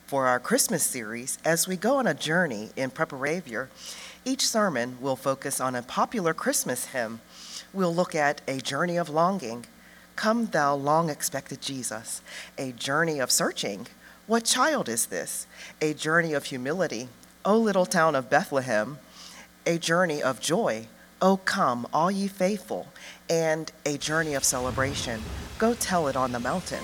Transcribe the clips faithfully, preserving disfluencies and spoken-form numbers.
for our Christmas series, as we go on a journey in Preparavia, each sermon will focus on a popular Christmas hymn. We'll look at A Journey of Longing, Come Thou Long-Expected Jesus, A Journey of Searching, What Child Is This? A Journey of Humility, O Little Town of Bethlehem, A Journey of Joy, O Come, All Ye Faithful, and A Journey of Celebration, Go Tell It on the Mountain.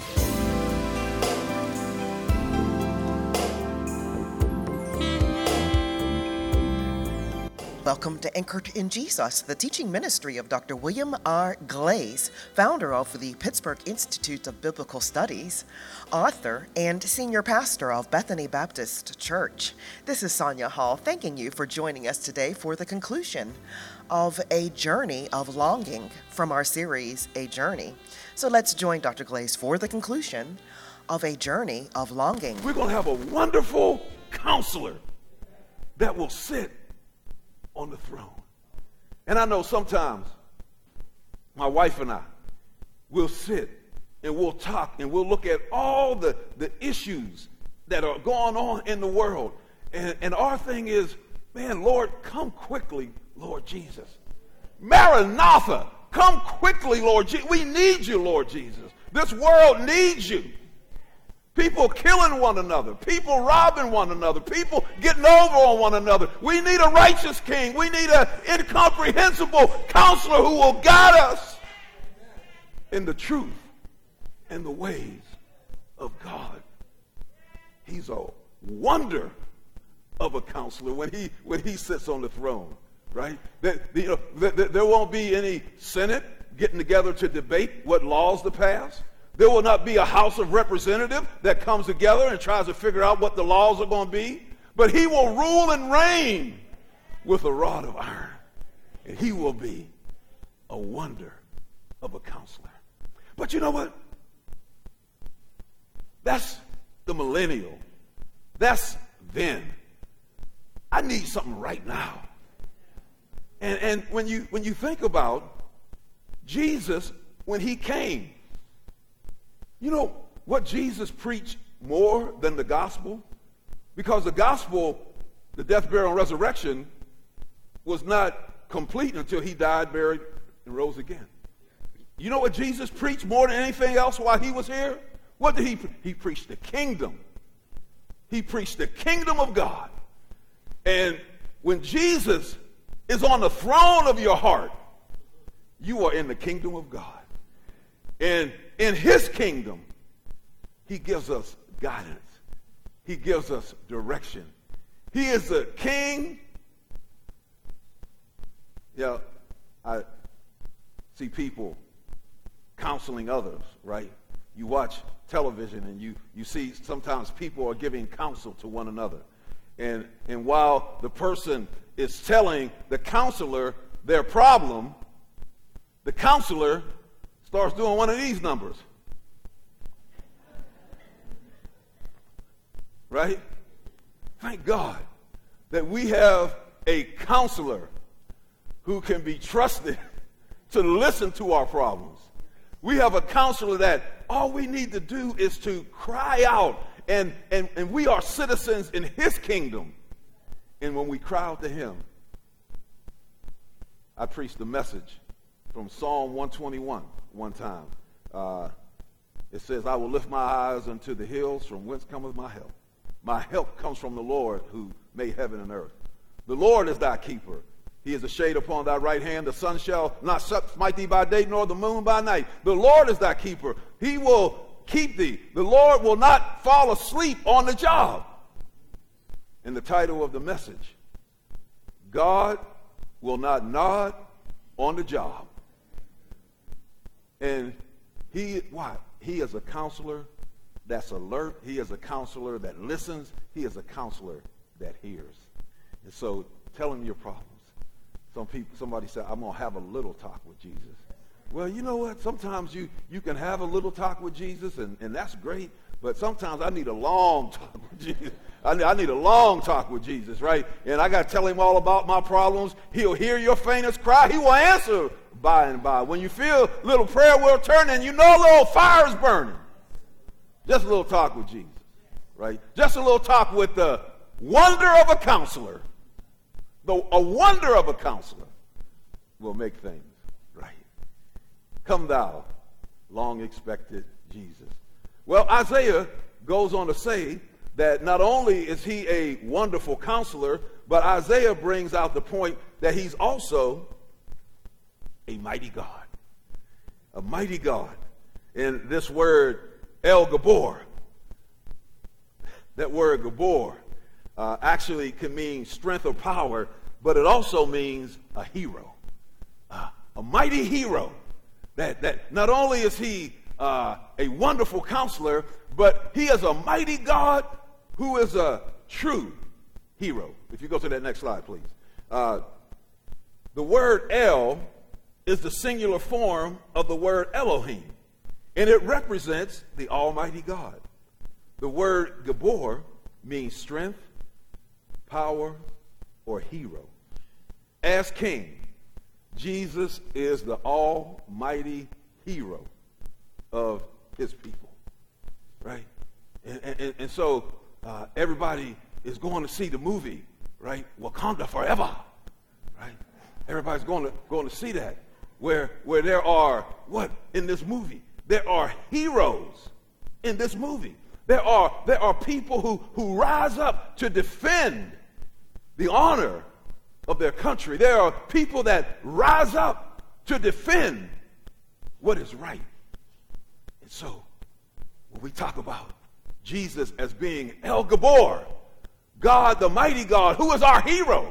Welcome to Anchored in Jesus, the teaching ministry of Doctor William R. Glaze, founder of the Pittsburgh Institute of Biblical Studies, author, and senior pastor of Bethany Baptist Church. This is Sonia Hall, thanking you for joining us today for the conclusion of A Journey of Longing from our series, A Journey. So let's join Doctor Glaze for the conclusion of A Journey of Longing. We're going to have a wonderful counselor that will sit on the throne. And I know sometimes my wife and I will sit and we'll talk and we'll look at all the, the issues that are going on in the world. And, and our thing is, man, Lord, come quickly, Lord Jesus. Maranatha, come quickly, Lord Jesus. We need you, Lord Jesus. This world needs you. People killing one another. People robbing one another. People getting over on one another. We need a righteous king. We need an incomprehensible counselor who will guide us in the truth and the ways of God. He's a wonder of a counselor when he when he sits on the throne, right? That, you know, that, there won't be any Senate getting together to debate what laws to pass. There will not be a House of Representatives that comes together and tries to figure out what the laws are going to be. But he will rule and reign with a rod of iron. And he will be a wonder of a counselor. But you know what? That's the millennial. That's then. I need something right now. And, and when you when you think about Jesus, when he came, you know what Jesus preached more than the gospel? Because the gospel, the death, burial, and resurrection, was not complete until he died, buried, and rose again. You know what Jesus preached more than anything else while he was here? What did he pre- He preached the kingdom. He preached the kingdom of God. And when Jesus is on the throne of your heart, you are in the kingdom of God. And in his kingdom, he gives us guidance. He gives us direction. He is the king. Yeah, I see people counseling others, right? You watch television and you, you see sometimes people are giving counsel to one another. And, and while the person is telling the counselor their problem, the counselor starts doing one of these numbers. Right? Thank God that we have a counselor who can be trusted to listen to our problems. We have a counselor that all we need to do is to cry out, and, and, and we are citizens in his kingdom. And when we cry out to him, I preached the message from Psalm one twenty-one one time. Uh, it says, I will lift my eyes unto the hills, from whence cometh my help. My help comes from the Lord who made heaven and earth. The Lord is thy keeper. He is a shade upon thy right hand. The sun shall not smite thee by day, nor the moon by night. The Lord is thy keeper. He will keep thee. The Lord will not fall asleep on the job. And the title of the message, God will not nod on the job. And he, why? He is a counselor that's alert. He is a counselor that listens. He is a counselor that hears. And so tell him your problems. Some people, somebody said, I'm going to have a little talk with Jesus. Well, you know what? Sometimes you, you can have a little talk with Jesus, and, and that's great. But sometimes I need a long talk with Jesus. I need, I need a long talk with Jesus, right? And I got to tell him all about my problems. He'll hear your faintest cry. He will answer by and by. When you feel a little prayer wheel turning, you know a little fire is burning. Just a little talk with Jesus. right? Just a little talk with the wonder of a counselor. The, a wonder of a counselor will make things right. Come thou, long expected Jesus. Well, Isaiah goes on to say that not only is he a wonderful counselor, but Isaiah brings out the point that he's also a mighty God. A mighty God. And this word, El Gabor, that word Gabor, uh, actually can mean strength or power, but it also means a hero. Uh, a mighty hero. That, that not only is he uh, a wonderful counselor, but he is a mighty God who is a true hero. If you go to that next slide, please. Uh, the word El is the singular form of the word Elohim, and it represents the Almighty God. The word Gabor means strength, power, or hero. As king, Jesus is the almighty hero of his people, right? And, and, and so uh, everybody is going to see the movie, right? Wakanda Forever, right? Everybody's going to going to see that, where where there are what in this movie? There are heroes in this movie. There are there are people who who rise up to defend the honor of their country. There are people that rise up to defend what is right. And so, when we talk about Jesus as being El Gabor, God, the mighty God, who is our hero,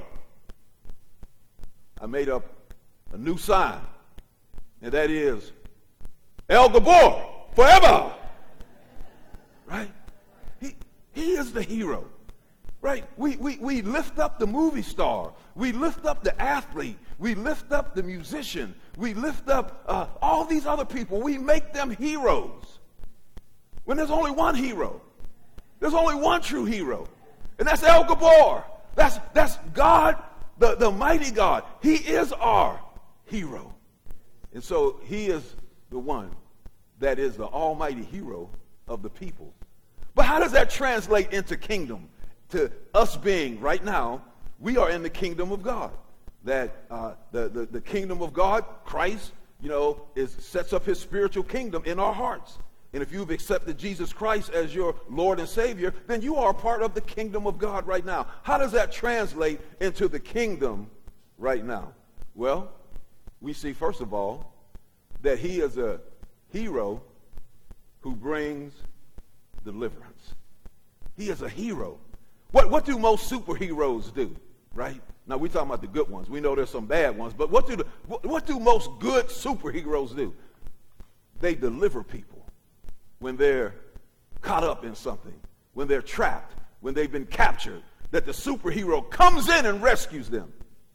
I made up a new sign, and that is El Gabor forever. Right? He, he is the hero. Right? We, we, we lift up the movie star. We lift up the athlete. We lift up the musician. We lift up uh, all these other people. We make them heroes. When there's only one hero. There's only one true hero. And that's El Gabor. That's, that's God, the, the mighty God. He is our hero. And so he is the one that is the almighty hero of the people. But how does that translate into kingdom? To us being, right now, we are in the kingdom of God. That uh, the, the, the kingdom of God, Christ, you know, is sets up his spiritual kingdom in our hearts. And if you've accepted Jesus Christ as your Lord and Savior, then you are a part of the kingdom of God right now. How does that translate into the kingdom right now? Well, we see, first of all, that he is a hero who brings deliverance. He is a hero. What, what do most superheroes do, right? Now, we're talking about the good ones. We know there's some bad ones, but what do, the, what, what do most good superheroes do? They deliver people when they're caught up in something, when they're trapped, when they've been captured, that the superhero comes in and rescues them.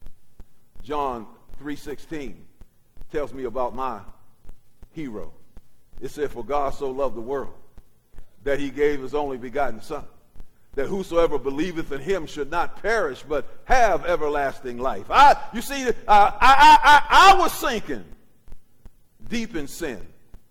John three sixteen tells me about my hero. It said, "For God so loved the world that he gave his only begotten Son, that whosoever believeth in him should not perish, but have everlasting life." I, you see, uh, I, I, I, I was sinking deep in sin,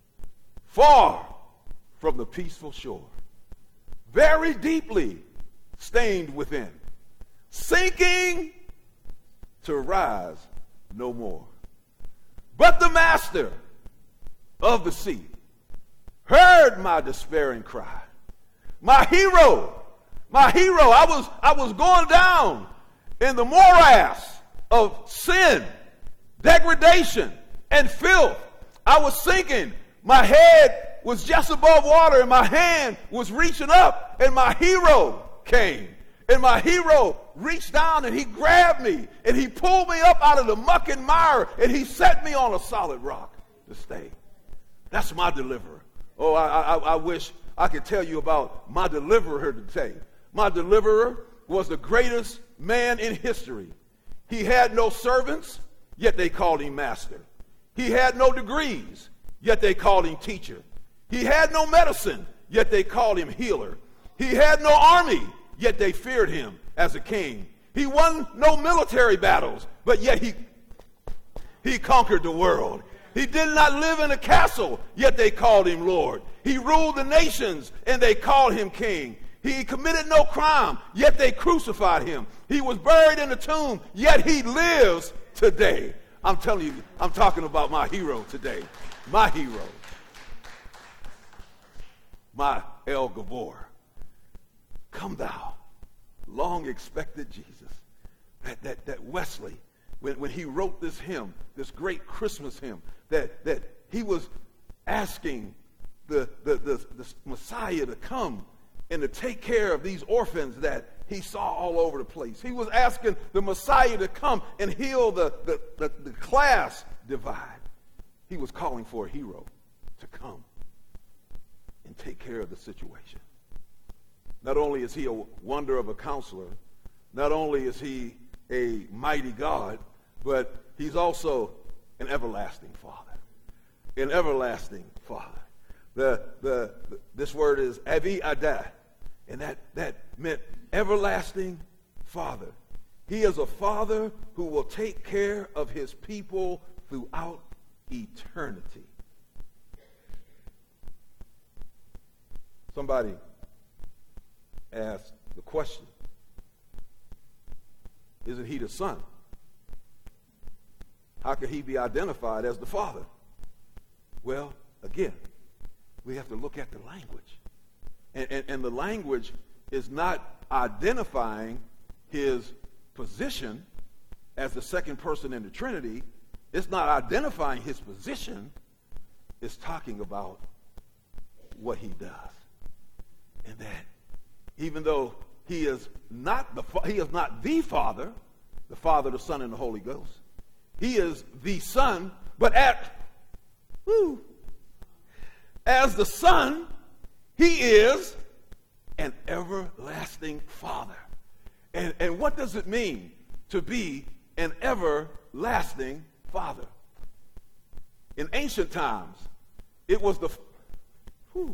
far from the peaceful shore, very deeply stained within, sinking to rise no more. But the master of the sea heard my despairing cry. My hero, my hero, I was, I was going down in the morass of sin, degradation, and filth. I was sinking. My head was just above water, and my hand was reaching up, and my hero came. And my hero reached down, and he grabbed me, and he pulled me up out of the muck and mire, and he set me on a solid rock to stay. That's my deliverer. Oh, I, I, I wish I could tell you about my deliverer today. My deliverer was the greatest man in history. He had no servants, yet they called him master. He had no degrees, yet they called him teacher. He had no medicine, yet they called him healer. He had no army, yet they feared him as a king. He won no military battles, but yet he, he conquered the world. He did not live in a castle, yet they called him Lord. He ruled the nations, and they called him king. He committed no crime, yet they crucified him. He was buried in the tomb, yet he lives today. I'm telling you, I'm talking about my hero today. My hero. My El Gabor. Come thou, long expected Jesus. That, that, that Wesley, when, when he wrote this hymn, this great Christmas hymn, that, that he was asking the, the, the, the Messiah to come and to take care of these orphans that he saw all over the place. He was asking the Messiah to come and heal the, the, the, the class divide. He was calling for a hero to come and take care of the situation. Not only is he a wonder of a counselor, not only is he a mighty God, but he's also an everlasting Father. An everlasting Father. The, the, the, this word is Avi Adah, and that, that meant everlasting Father. He is a Father who will take care of his people throughout eternity. Somebody asked the question, isn't he the Son? How could he be identified as the Father? Well, again, we have to look at the language. And, and, and the language is not identifying his position as the second person in the Trinity. It's not identifying his position. It's talking about what he does. And that even though he is not the he is not the Father, the Father, the Son, and the Holy Ghost, he is the Son, but at whoo, as the Son, he is an everlasting Father. And, and what does it mean to be an everlasting Father? In ancient times, it was the whew,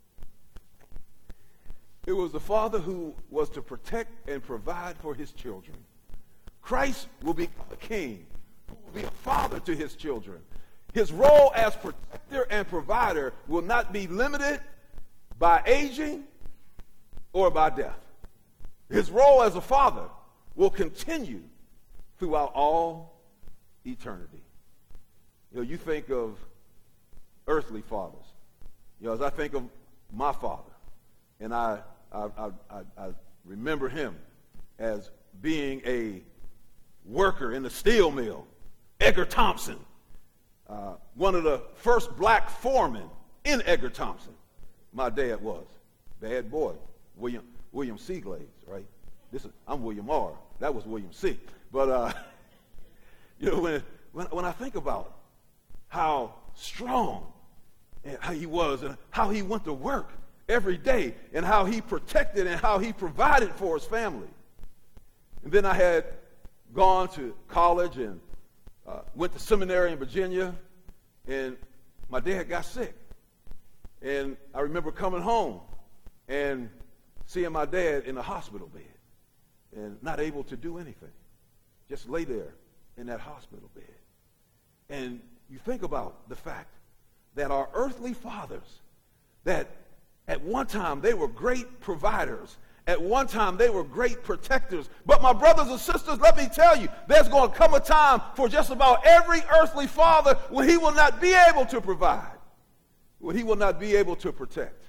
it was the Father who was to protect and provide for his children. Christ will be a king, who will be a father to his children. His role as protector and provider will not be limited by aging or by death. His role as a father will continue throughout all eternity. You know, you think of earthly fathers. You know, as I think of my father, and I, I, I, I, I remember him as being a worker in the steel mill, Edgar Thompson, uh, one of the first black foremen in Edgar Thompson. My dad was. Bad boy. William William C. Glades, right? This is, I'm William R. That was William C. But, uh, you know, when, when, when I think about how strong and how he was and how he went to work every day and how he protected and how he provided for his family. And then I had gone to college and uh, went to seminary in Virginia, and my dad got sick. And I remember coming home and seeing my dad in a hospital bed and not able to do anything. Just lay there in that hospital bed. And you think about the fact that our earthly fathers, that at one time they were great providers. At one time they were great protectors. But my brothers and sisters, let me tell you, there's going to come a time for just about every earthly father when he will not be able to provide, when he will not be able to protect.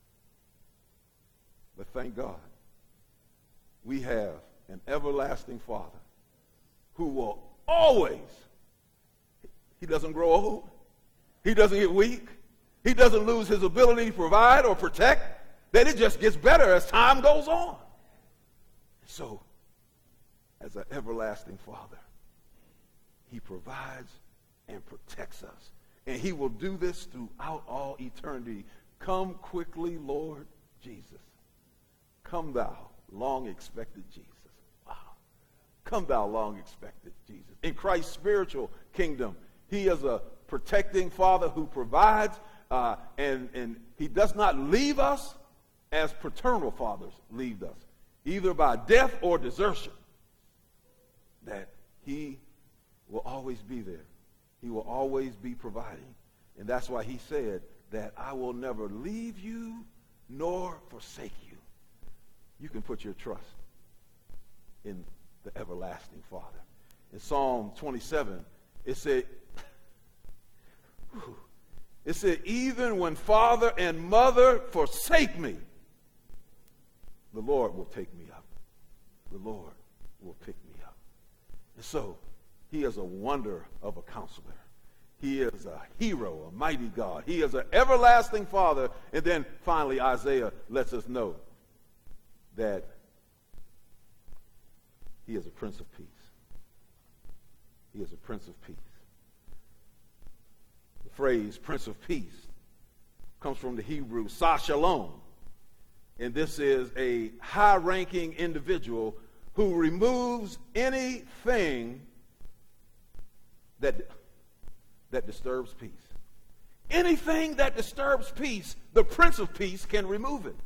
But thank God, we have an everlasting Father who will always, he doesn't grow old, he doesn't get weak, he doesn't lose his ability to provide or protect, that it just gets better as time goes on. So, as an everlasting Father, he provides and protects us. And he will do this throughout all eternity. Come quickly, Lord Jesus. Come thou, long expected Jesus. Wow. Come thou, long expected Jesus. In Christ's spiritual kingdom, he is a protecting Father who provides, uh, and, and he does not leave us as paternal fathers leave us, either by death or desertion, that he will always be there. He will always be providing. And that's why he said that I will never leave you nor forsake you. you can put your trust in the everlasting Father. In Psalm twenty-seven, it said, it said, even when father and mother forsake me, the Lord will take me up. The Lord will pick me up. And so, he is a wonder of a counselor. He is a hero, a mighty God. He is an everlasting Father. And then finally, Isaiah lets us know that he is a Prince of Peace. He is a Prince of Peace. The phrase Prince of Peace comes from the Hebrew Sar Shalom. And this is a high-ranking individual who removes anything that, that disturbs peace. Anything that disturbs peace, the Prince of Peace can remove it.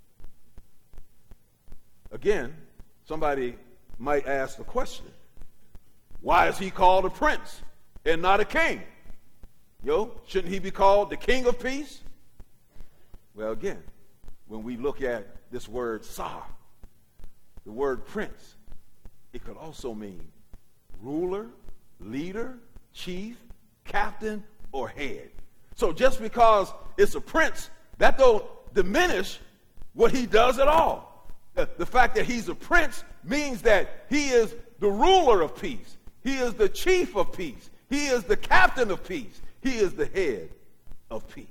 Again, somebody might ask the question, why is he called a prince and not a king? Yo, shouldn't he be called the King of Peace? Well, again, when we look at this word Sar, the word prince, it could also mean ruler, leader, chief, captain, or head. So just because it's a prince, that don't diminish what he does at all. The, the fact that he's a prince means that he is the ruler of peace. He is the chief of peace. He is the captain of peace. He is the head of peace.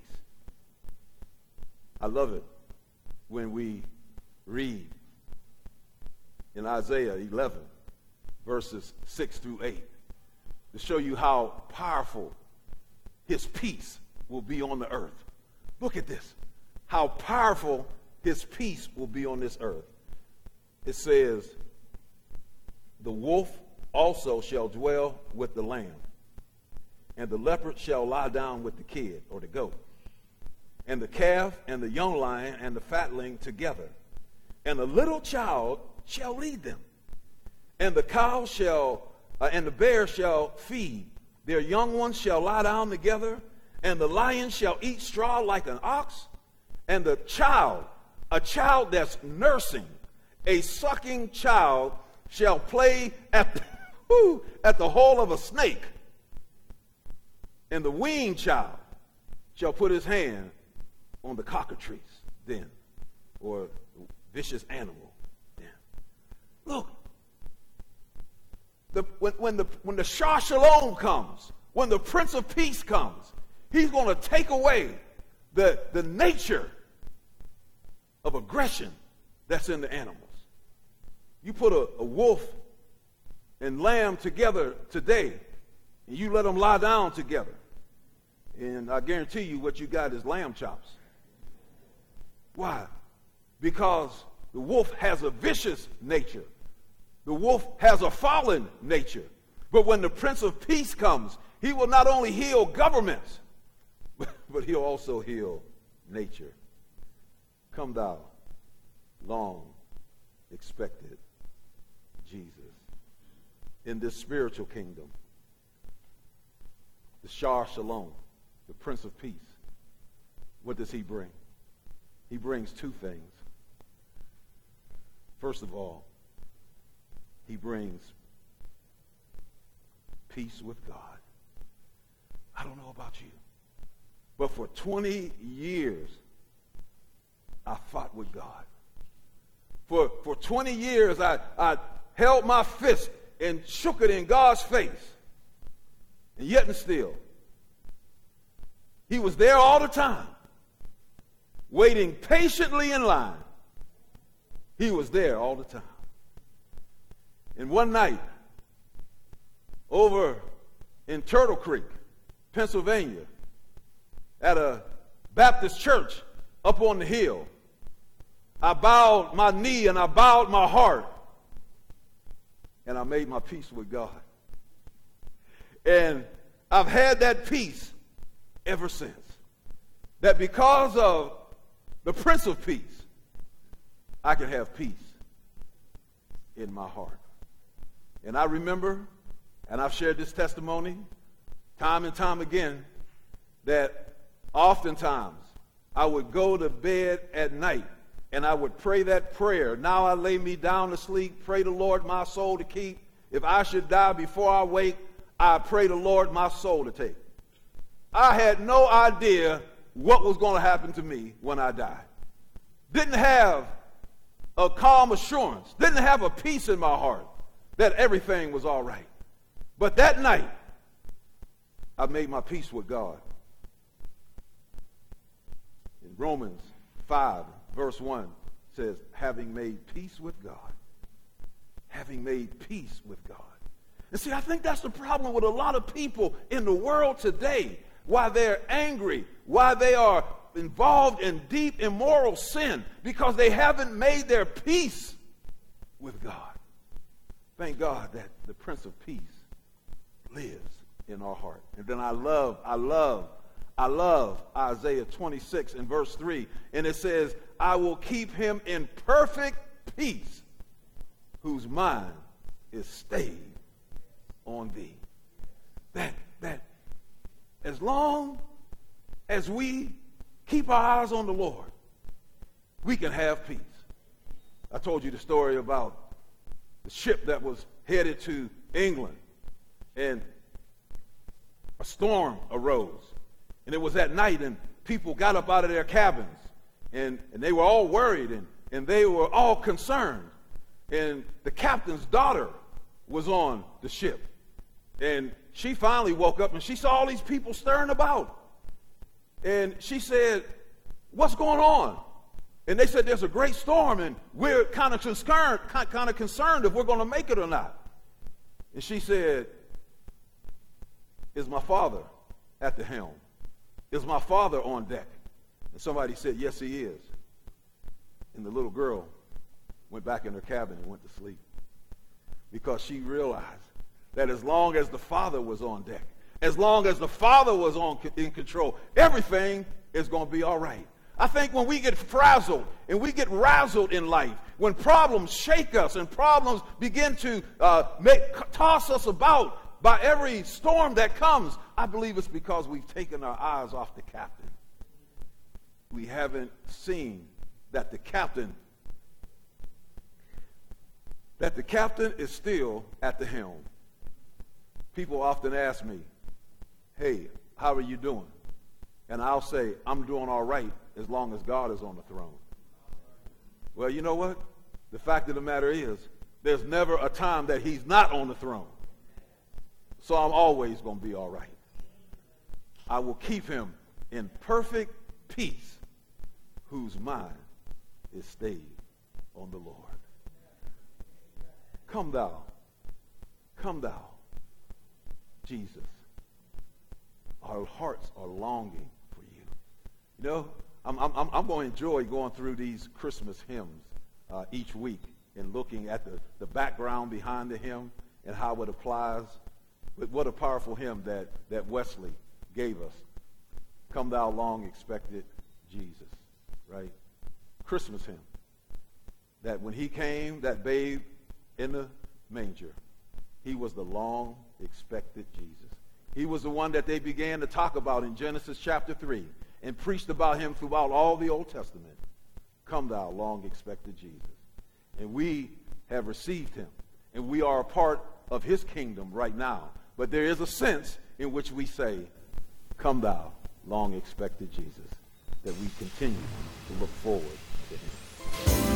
I love it when we read in Isaiah eleven, verses six through eight, to show you how powerful his peace will be on the earth. Look at this. How powerful his peace will be on this earth. It says, the wolf also shall dwell with the lamb, and the leopard shall lie down with the kid or the goat, and the calf and the young lion and the fatling together, and a little child shall lead them, and the cow shall uh, and the bear shall feed, their young ones shall lie down together, and the lion shall eat straw like an ox, and the child, a child that's nursing, a sucking child, shall play at the, whoo, at the hole of a snake, and the weaned child shall put his hand on the cockatrice den, or vicious animal den. Look, the, when, when the when the Sar Shalom comes, when the Prince of Peace comes, he's going to take away the, the nature of aggression that's in the animals. You put a, a wolf and lamb together today, and you let them lie down together, and I guarantee you what you got is lamb chops. Why? Because the wolf has a vicious nature. The wolf has a fallen nature. But when the Prince of Peace comes, he will not only heal governments, but he'll also heal nature. Come thou, long expected Jesus. In this spiritual kingdom, the Sar Shalom, the Prince of Peace, what does he bring? He brings two things. First of all, he brings peace with God. I don't know about you, but for twenty years, I fought with God. For, for twenty years, I, I held my fist and shook it in God's face. And yet and still, he was there all the time, waiting patiently in line. He was there all the time. And one night, over in Turtle Creek, Pennsylvania, at a Baptist church up on the hill, I bowed my knee and I bowed my heart, and I made my peace with God. And I've had that peace ever since. That because of the Prince of Peace, I can have peace in my heart. And I remember, and I've shared this testimony time and time again, that oftentimes I would go to bed at night and I would pray that prayer. Now I lay me down to sleep, pray the Lord my soul to keep. If I should die before I wake, I pray the Lord my soul to take. I had no idea what was going to happen to me when I died. Didn't have a calm assurance, didn't have a peace in my heart that everything was all right. But that night, I made my peace with God. In Romans five, verse one says, having made peace with God. Having made peace with God. And see, I think that's the problem with a lot of people in the world today. Why they're angry, why they are involved in deep immoral sin, because they haven't made their peace with God. Thank God that the Prince of Peace lives in our heart. And then I love, I love, I love Isaiah twenty-six and verse three. And it says, I will keep him in perfect peace, whose mind is stayed on thee. That, that, as long as we keep our eyes on the Lord, we can have peace. I told you the story about the ship that was headed to England, and a storm arose. And it was at night, and people got up out of their cabins, and, and they were all worried, and, and they were all concerned. And the captain's daughter was on the ship. And she finally woke up, and she saw all these people stirring about. And she said, what's going on? And they said, there's a great storm, and we're kind of concerned, kind of concerned if we're going to make it or not. And she said, is my father at the helm? Is my father on deck? And somebody said, yes, he is. And the little girl went back in her cabin and went to sleep, because she realized that as long as the father was on deck, as long as the father was on in control, everything is going to be all right. I think when we get frazzled and we get razzled in life, when problems shake us and problems begin to uh, make, toss us about by every storm that comes, I believe it's because we've taken our eyes off the captain. We haven't seen that the captain that the captain is still at the helm. People often ask me, hey, how are you doing? And I'll say, I'm doing all right as long as God is on the throne. Well, you know what? The fact of the matter is, there's never a time that he's not on the throne. So I'm always going to be all right. I will keep him in perfect peace, whose mind is stayed on the Lord. Come thou, come thou, Jesus. Our hearts are longing for you. You know, I'm, I'm, I'm going to enjoy going through these Christmas hymns uh, each week and looking at the, the background behind the hymn and how it applies. But what a powerful hymn that, that Wesley gave us. Come thou long expected Jesus, right? Christmas hymn. That when he came, that babe in the manger, he was the long expected Jesus. He was the one that they began to talk about in Genesis chapter three and preached about him throughout all the Old Testament. Come thou long expected Jesus. And we have received him, and we are a part of his kingdom right now. But there is a sense in which we say, come thou long expected Jesus, that we continue to look forward to him.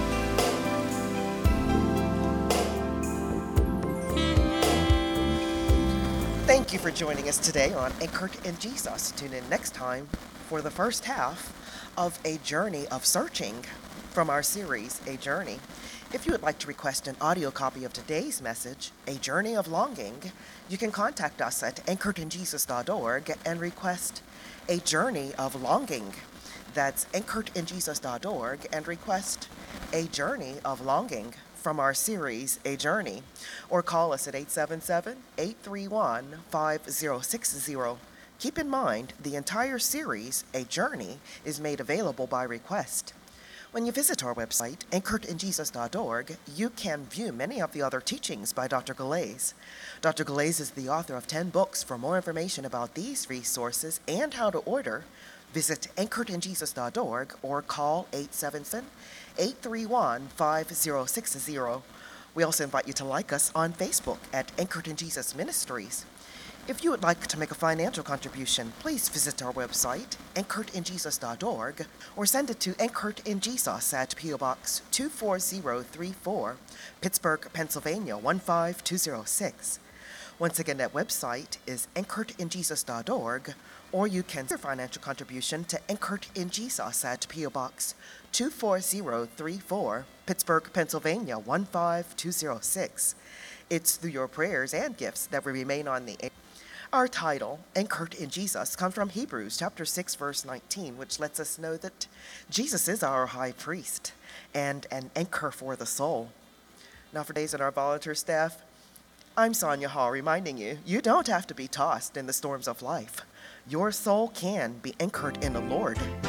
Thank you for joining us today on Anchored in Jesus. Tune in next time for the first half of A Journey of Searching from our series, A Journey. If you would like to request an audio copy of today's message, A Journey of Longing, you can contact us at anchored in jesus dot org and request A Journey of Longing. That's anchored in jesus dot org and request A Journey of Longing from our series, A Journey, or call us at eight seven seven, eight three one, five zero six zero. Keep in mind, the entire series, A Journey, is made available by request. When you visit our website, anchored in jesus dot org, you can view many of the other teachings by Doctor Galais. Doctor Galais is the author of ten books. For more information about these resources and how to order, Visit anchored in jesus dot org or call eight seven seven, eight three one, five zero six zero. We also invite you to like us on Facebook at Anchored in Jesus Ministries. If you would like to make a financial contribution, please visit our website, anchored in jesus dot org, or send it to Anchored in Jesus at P O Box two four zero three four, Pittsburgh, Pennsylvania one five two zero six. Once again, that website is anchored in jesus dot org, or you can send your financial contribution to Anchored in Jesus at P O Box two four zero three four, Pittsburgh, Pennsylvania one five two zero six. It's through your prayers and gifts that we remain on the air. Our title, Anchored in Jesus, comes from Hebrews chapter six, verse nineteen, which lets us know that Jesus is our high priest and an anchor for the soul. Now, for days on our volunteer staff, I'm Sonia Hall, reminding you, you don't have to be tossed in the storms of life. Your soul can be anchored in the Lord.